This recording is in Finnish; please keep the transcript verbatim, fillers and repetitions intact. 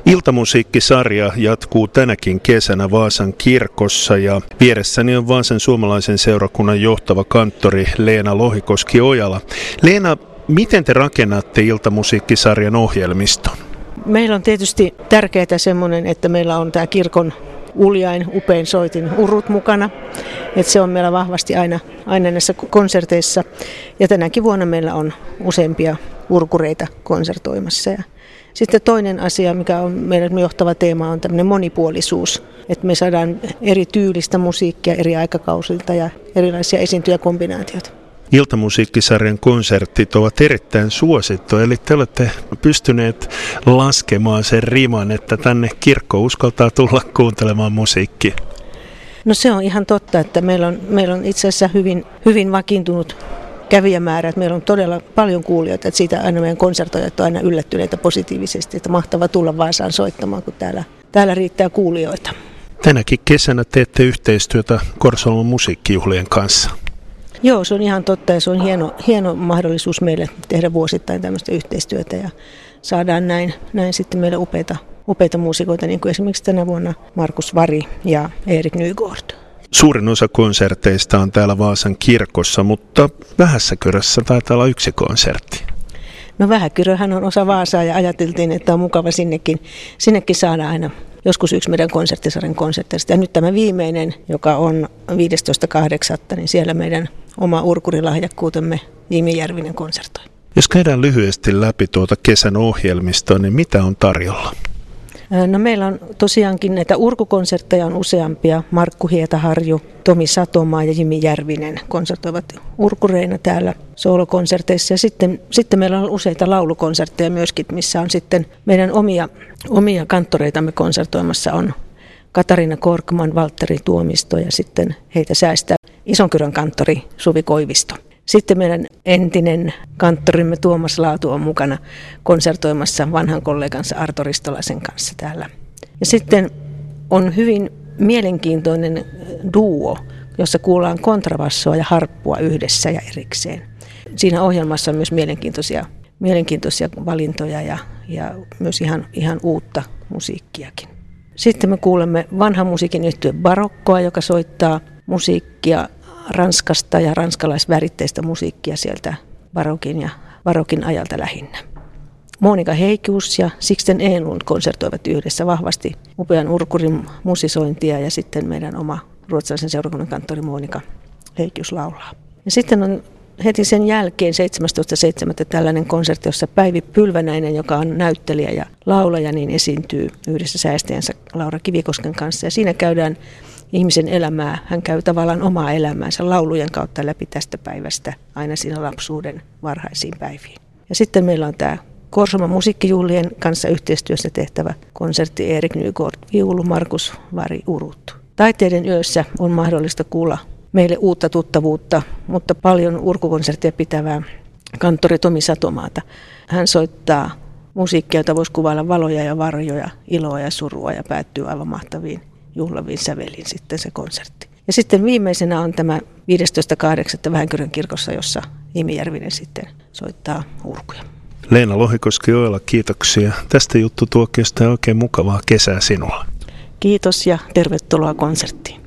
Iltamusiikkisarja jatkuu tänäkin kesänä Vaasan kirkossa ja vieressäni on Vaasan suomalaisen seurakunnan johtava kanttori Leena Lohikoski-Ojala. Leena, miten te rakennatte Iltamusiikkisarjan ohjelmiston? Meillä on tietysti tärkeää semmoinen, että meillä on tämä kirkon uljain, upein soitin urut mukana. Että se on meillä vahvasti aina, aina näissä konserteissa. Ja tänäkin vuonna meillä on useampia urkureita konsertoimassa. Ja sitten toinen asia, mikä on meidän johtava teema, on tämmöinen monipuolisuus. Että me saadaan eri tyylistä musiikkia eri aikakausilta ja erilaisia esiintyjäkombinaatioita. Iltamusiikkisarjan konsertit ovat erittäin suosittuja, eli te olette pystyneet laskemaan sen riman, että tänne kirkko uskaltaa tulla kuuntelemaan musiikkia. No se on ihan totta, että meillä on, meillä on itse asiassa hyvin, hyvin vakiintunut kävijämäärä, että meillä on todella paljon kuulijoita, että siitä aina meidän konsertoijat on aina yllättyneitä positiivisesti, että mahtava tulla Vaasaan soittamaan, kun täällä, täällä riittää kuulijoita. Tänäkin kesänä teette yhteistyötä Korsolon musiikkijuhlien kanssa. Joo, se on ihan totta ja se on hieno, hieno mahdollisuus meille tehdä vuosittain tämmöistä yhteistyötä ja saadaan näin, näin sitten meille upeita, upeita muusikoita, niin kuin esimerkiksi tänä vuonna Markus Vari ja Erik Nygård. Suurin osa konserteista on täällä Vaasan kirkossa, mutta Vähässäkyrässä taitaa olla yksi konsertti. No Vähäkyröhän on osa Vaasaa ja ajateltiin, että on mukava sinnekin, sinnekin saada aina joskus yksi meidän konserttisarjan konsertteista. Ja nyt tämä viimeinen, joka on viidestoista kahdeksatta, niin siellä meidän oma urkurilahjakkuutemme Jimi Järvinen konsertoi. Jos käydään lyhyesti läpi tuota kesän ohjelmistoa, niin mitä on tarjolla? No meillä on tosiaankin näitä urkukonsertteja on useampia. Markku Hietaharju, Tomi Satomaa ja Jimi Järvinen konsertoivat urkureina täällä soolokonserteissa. Ja sitten, sitten meillä on useita laulukonsertteja myöskin, missä on sitten meidän omia, omia kanttoreitamme konsertoimassa on Katarina Korkman, Valtteri Tuomisto ja sitten heitä säästää Isonkyrön kanttori Suvi Koivisto. Sitten meidän entinen kanttorimme Tuomas Laatu on mukana konsertoimassa vanhan kollegansa Arto Ristolaisen kanssa täällä. Ja sitten on hyvin mielenkiintoinen duo, jossa kuullaan kontrabassoa ja harppua yhdessä ja erikseen. Siinä ohjelmassa on myös mielenkiintoisia, mielenkiintoisia valintoja ja, ja myös ihan, ihan uutta musiikkiakin. Sitten me kuulemme vanhan musiikin yhtye Barokkoa, joka soittaa musiikkia Ranskasta ja ranskalaisväritteistä musiikkia sieltä barokin ja barokin ajalta lähinnä. Monika Heikius ja Sixten Enlund konsertoivat yhdessä vahvasti upean urkurin musisointia ja sitten meidän oma ruotsalaisen seurakunnan kanttori Monika Heikius laulaa. Ja sitten on heti sen jälkeen seitsemästoista seitsemättä tällainen konsertti, jossa Päivi Pylvänäinen, joka on näyttelijä ja laulaja, niin esiintyy yhdessä säästäjänsä Laura Kivikosken kanssa. Ja siinä käydään ihmisen elämää. Hän käy tavallaan omaa elämäänsä laulujen kautta läpi tästä päivästä aina siinä lapsuuden varhaisiin päiviin. Ja sitten meillä on tämä Korsoman musiikkijuhlien kanssa yhteistyössä tehtävä konsertti Erik Nygård, viulu, Markus Vari, urut. Taiteiden yössä on mahdollista kuulla meille uutta tuttavuutta, mutta paljon urkukonserttia pitävää kanttori Tomi Satomaata. Hän soittaa musiikkia, jota voisi kuvailla valoja ja varjoja, iloa ja surua ja päättyy aivan mahtaviin juhlaviin säveliin sitten se konsertti. Ja sitten viimeisenä on tämä viidestoista kahdeksatta Vähäkyrön kirkossa, jossa Jimi Järvinen sitten soittaa urkuja. Leena Lohikoski-Ojala, kiitoksia. Tästä juttu tuokiosta ja oikein mukavaa kesää sinulla. Kiitos ja tervetuloa konserttiin.